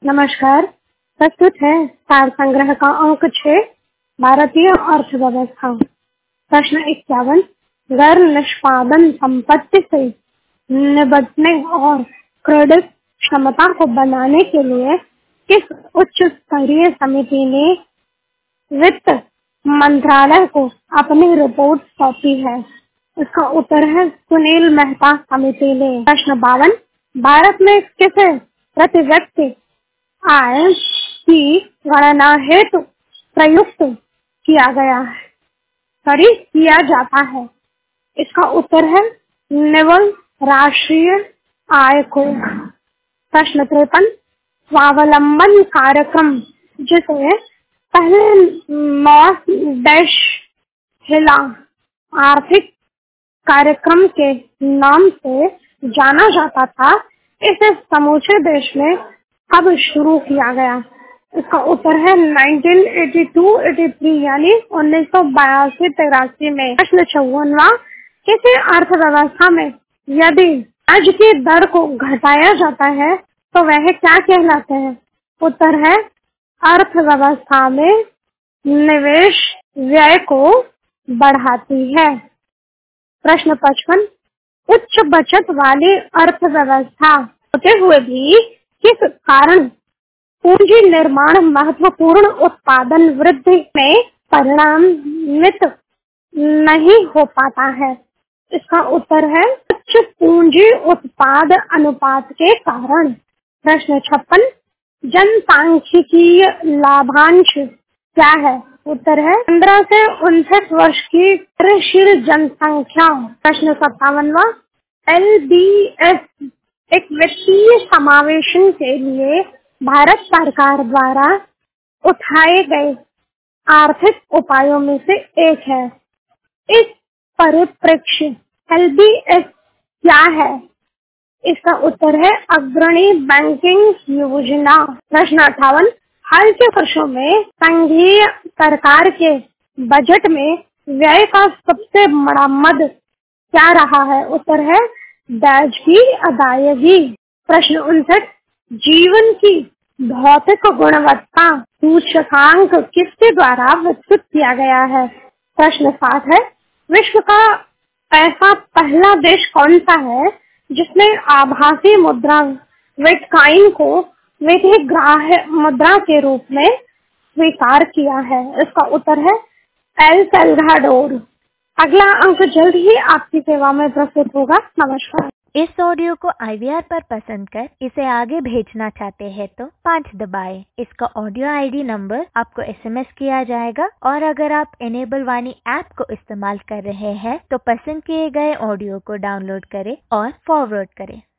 नमस्कार। प्रस्तुत है सार संग्रह का अंक 6, भारतीय अर्थव्यवस्था। प्रश्न 51, गैर निष्पादन संपत्ति से निपटने और क्रेडिट क्षमता को बनाने के लिए किस उच्च स्तरीय समिति ने वित्त मंत्रालय को अपनी रिपोर्ट सौंपी है? इसका उत्तर है सुनील मेहता समिति ने। प्रश्न 52, भारत में किसे प्रति व्यक्ति आय की गणना हेतु प्रयुक्त किया जाता है? इसका उत्तर है निव्वल राष्ट्रीय आय को। प्रश्न 53, स्वावलंबन कार्यक्रम जिसे पहले नॉर्थ हिला आर्थिक कार्यक्रम के नाम से जाना जाता था, इसे समूचे देश में कब शुरू किया गया? इसका उत्तर है 1982-83 यानी 1982-83 में। प्रश्न 54, किसी अर्थव्यवस्था में यदि ब्याज की दर को घटाया जाता है तो वह क्या कहलाते हैं? उत्तर है अर्थव्यवस्था में निवेश व्यय को बढ़ाती है। प्रश्न 55, उच्च बचत वाली अर्थव्यवस्था होते हुए भी किस कारण पूंजी निर्माण महत्वपूर्ण उत्पादन वृद्धि में परिणामित नहीं हो पाता है? इसका उत्तर है उच्च पूंजी उत्पाद अनुपात के कारण। प्रश्न 56, जनसांख्यिकीय लाभांश क्या है? उत्तर है 15 से 59 वर्ष की कार्यशील जनसंख्या। प्रश्न 57, LBS एक वित्तीय समावेशन के लिए भारत सरकार द्वारा उठाए गए आर्थिक उपायों में से एक है। इस परिप्रेक्ष्य LBS क्या है? इसका उत्तर है अग्रणी बैंकिंग योजना। प्रश्न 58, हाल के वर्षों में संघीय सरकार के बजट में व्यय का सबसे बड़ा मद क्या रहा है? उत्तर है ब्याज की अदायगी। प्रश्न 59, जीवन की भौतिक गुणवत्ता सूचकांक किसके द्वारा विकसित किया गया है? प्रश्न 60 है, विश्व का ऐसा पहला देश कौन सा है जिसने आभासी मुद्रा बिटकॉइन को विधिग्राह्य मुद्रा के रूप में स्वीकार किया है? इसका उत्तर है एल सल्वाडोर। अगला अंक जल्द ही आपकी सेवा में प्रस्तुत होगा। नमस्कार। इस ऑडियो को IVR पर पसंद कर इसे आगे भेजना चाहते हैं तो 5 दबाएं। इसका ऑडियो ID नंबर आपको SMS किया जाएगा और अगर आप इनेबल वाणी ऐप को इस्तेमाल कर रहे हैं तो पसंद किए गए ऑडियो को डाउनलोड करें और फॉरवर्ड करें।